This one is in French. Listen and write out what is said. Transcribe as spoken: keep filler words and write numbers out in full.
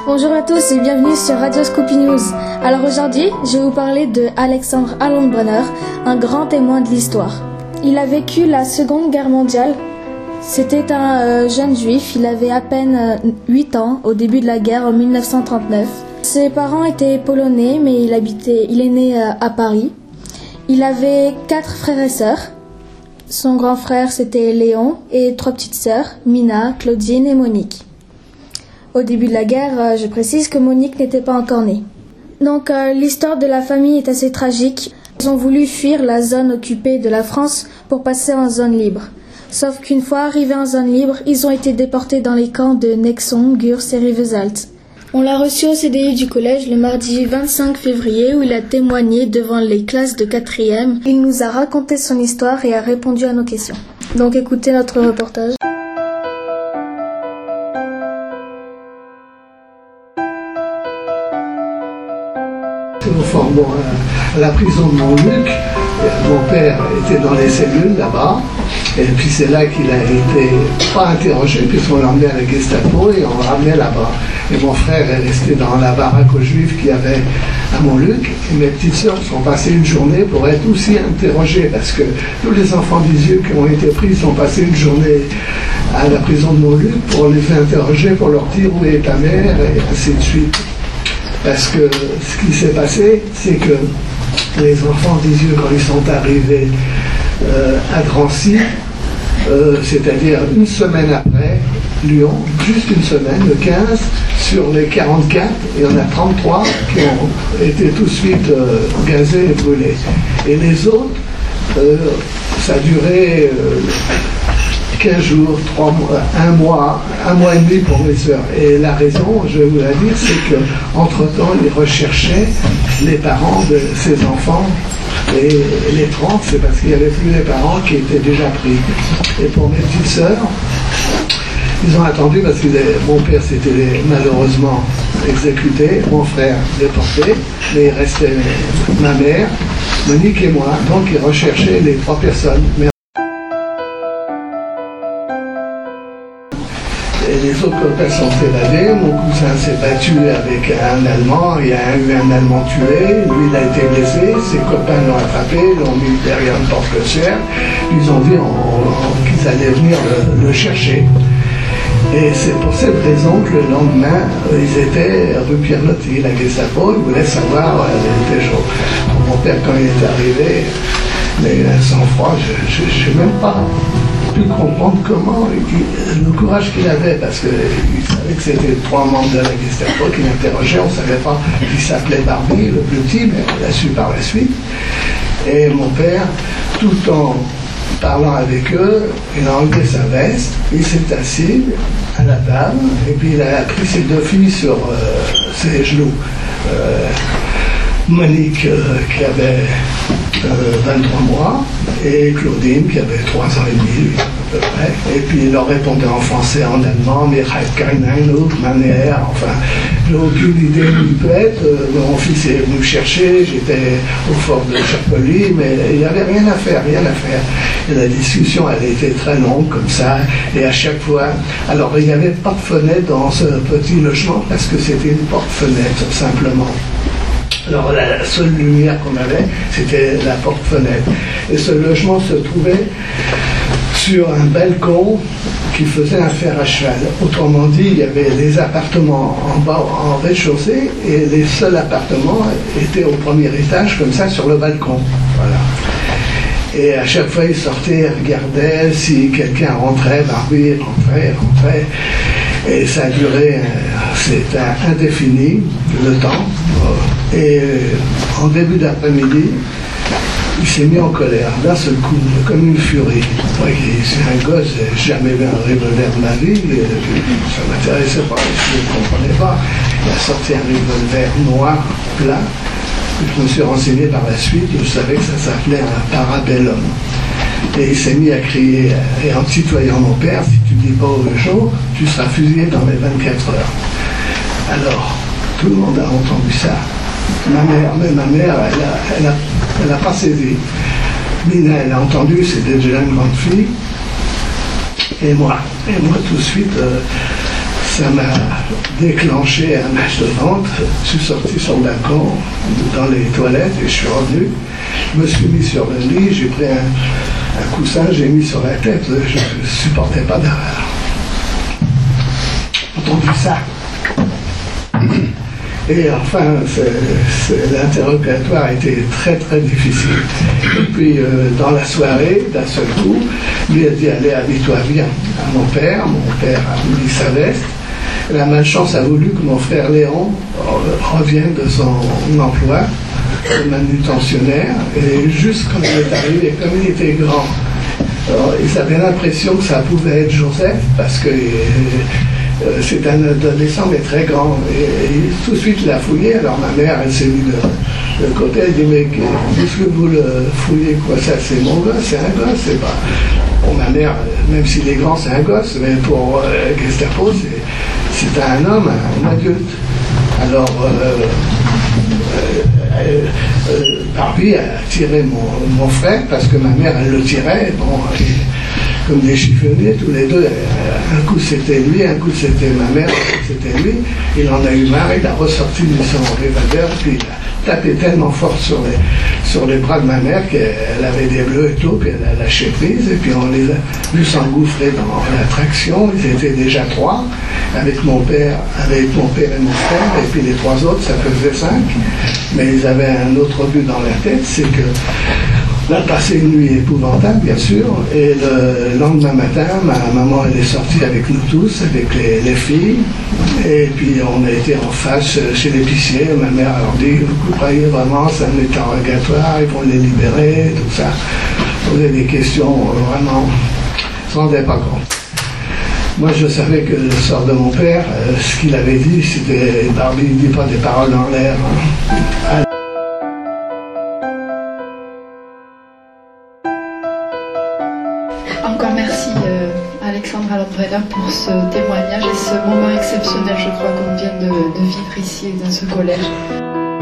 Bonjour à tous et bienvenue sur Radio Scoopy News. Alors aujourd'hui, je vais vous parler de Alexandre Hallenbrenner, un grand témoin de l'histoire. Il a vécu la Seconde Guerre mondiale. C'était un euh, jeune juif, il avait à peine euh, huit ans au début de la guerre en mille neuf cent trente-neuf. Ses parents étaient polonais mais il, habitait, il est né euh, à Paris. Il avait quatre frères et sœurs. Son grand frère c'était Léon et trois petites sœurs, Mina, Claudine et Monique. Au début de la guerre, je précise que Monique n'était pas encore née. Donc euh, l'histoire de la famille est assez tragique. Ils ont voulu fuir la zone occupée de la France pour passer en zone libre. Sauf qu'une fois arrivés en zone libre, ils ont été déportés dans les camps de Nexon, Gurs et Rivesaltes. On l'a reçu au C D I du collège le mardi vingt-cinq février où il a témoigné devant les classes de quatrième. Il nous a raconté son histoire et a répondu à nos questions. Donc écoutez notre reportage. Au fond, bon, à la prison de Montluc, mon père était dans les cellules là-bas, et puis c'est là qu'il a été pas interrogé, puisqu'on l'a emmené à la Gestapo et on l'a ramené là-bas. Et mon frère est resté dans la baraque aux Juifs qu'il y avait à Montluc, et mes petites sœurs sont passées une journée pour être aussi interrogées, parce que tous les enfants d'Isieux qui ont été pris sont passés une journée à la prison de Montluc pour les interroger, pour leur dire où est ta mère, et ainsi de suite. Parce que ce qui s'est passé, c'est que les enfants d'Isieux, quand ils sont arrivés euh, à Drancy, euh, c'est-à-dire une semaine après Lyon, juste une semaine, le quinze, sur les quarante-quatre, il y en a trente-trois qui ont été tout de suite euh, gazés et brûlés. Et les autres, euh, ça a duré euh, quinze jours, trois mois, un mois, un mois et demi pour mes sœurs. Et la raison, je vais vous la dire, c'est qu'entre-temps, ils recherchaient les parents de ces enfants. Et les trente, c'est parce qu'il n'y avait plus les parents qui étaient déjà pris. Et pour mes petites sœurs, ils ont attendu parce que mon père s'était malheureusement exécuté, mon frère déporté, mais il restait ma mère, Monique et moi. Donc ils recherchaient les trois personnes. Mais et les autres copains sont évadés. Mon cousin s'est battu avec un Allemand, il y a eu un Allemand tué, lui il a été blessé, ses copains l'ont attrapé, l'ont mis derrière une porte cochère, ils ont dit qu'ils allaient venir le, le chercher. Et c'est pour cette raison que le lendemain, ils étaient rue Pierre-Loti, la Gestapo, ils voulaient savoir, elle était chaud. Mon père, quand il est arrivé, il a eu un sang-froid, je n'ai même pas pu comprendre comment, le courage qu'il avait, parce qu'il savait que c'était trois membres de la Gestapo qui l'interrogeaient, on ne savait pas qu'il s'appelait Barbie, le plus petit, mais on l'a su par la suite. Et mon père, tout en parlant avec eux, il a enlevé sa veste, il s'est assis à la table, et puis il a pris ses deux filles sur euh, ses genoux. Euh, Monique, euh, qui avait euh, vingt-trois mois, et Claudine, qui avait trois ans et demi, lui, à peu près. Et puis il leur répondait en français, en allemand, mais keine autre manière, enfin, j'ai aucune idée où il peut être. Euh, mon fils est venu me chercher, j'étais au fort de Chapely, mais il n'y avait rien à faire, rien à faire. Et la discussion, elle était très longue, comme ça, et à chaque fois, alors il n'y avait pas de fenêtre dans ce petit logement, parce que c'était une porte-fenêtre, simplement. Alors la seule lumière qu'on avait, c'était la porte-fenêtre. Et ce logement se trouvait sur un balcon qui faisait un fer à cheval. Autrement dit, il y avait les appartements en bas, en rez-de-chaussée, et les seuls appartements étaient au premier étage, comme ça, sur le balcon. Voilà. Et à chaque fois, il sortait, il regardait si quelqu'un rentrait, Barbie rentrait, rentrait. Et ça a duré, c'était indéfini, le temps. Et en début d'après-midi, il s'est mis en colère, d'un seul coup, comme une furie. Moi, c'est un gosse, j'ai jamais vu un revolver de ma vie, ça ne m'intéressait pas, je ne comprenais pas. Il a sorti un revolver noir, plat. Je me suis renseigné par la suite, je savais que ça s'appelait un parabellum. Et il s'est mis à crier, et en tutoyant mon père, si tu ne dis pas au jour, tu seras fusillé dans les vingt-quatre heures. Alors, tout le monde a entendu ça. Ma mère, mais ma mère, elle n'a elle a, elle a pas saisi. Mina, elle a entendu, c'était déjà une grande fille. Et moi, et moi tout de suite, euh, ça m'a déclenché un match de vente. Je suis sorti sur le balcon, dans les toilettes, et je suis revenu. Je me suis mis sur le lit, j'ai pris un, un coussin, j'ai mis sur la tête. Je ne supportais pas d'avoir entendu ça. Et enfin, l'interrogatoire a été très très difficile. Et puis euh, dans la soirée, d'un seul coup, lui a dit allez, habille-toi bien à mon père. Mon père a mis sa veste. La malchance a voulu que mon frère Léon revienne de son emploi de manutentionnaire. Et juste quand il est arrivé, comme il était grand, alors, ils avaient l'impression que ça pouvait être Joseph, parce que Euh, c'est un adolescent mais très grand, et, et tout de suite il l'a fouillé. Alors ma mère, elle s'est mise de, de côté, elle dit mais qu'est-ce que vous le fouillez, quoi, ça c'est mon gosse, c'est un gosse, c'est pas... Bon, ma mère, même s'il est grand, c'est un gosse, mais pour euh, Gestapo, c'est un homme, un adulte. Alors euh, euh, euh, Barbie a tiré mon, mon frère, parce que ma mère, elle le tirait, bon, et, comme des chiffonniers, tous les deux. Un coup c'était lui, un coup c'était ma mère, un coup c'était lui. Il en a eu marre, il a ressorti son revolver, puis il a tapé tellement fort sur les, sur les bras de ma mère qu'elle avait des bleus et tout, puis elle a lâché prise, et puis on les a vus s'engouffrer dans l'attraction. Ils étaient déjà trois, avec mon père, avec mon père et mon frère, et puis les trois autres, ça faisait cinq. Mais ils avaient un autre but dans la tête, c'est que on a passé une nuit épouvantable, bien sûr, et le lendemain matin, ma maman, elle est sortie avec nous tous, avec les, les filles, et puis on a été en face chez l'épicier. Ma mère leur dit, vous croyez vraiment, c'est un interrogatoire, ils vont les libérer, tout ça. Poser des questions, vraiment, on ne se rendait pas compte. Moi, je savais que le sort de mon père, euh, ce qu'il avait dit, c'était, Barbie ne dit pas des paroles en l'air. Hein. Encore merci euh, Alexandre Alon-Brenner pour ce témoignage et ce moment exceptionnel, je crois, qu'on vient de, de vivre ici dans ce collège.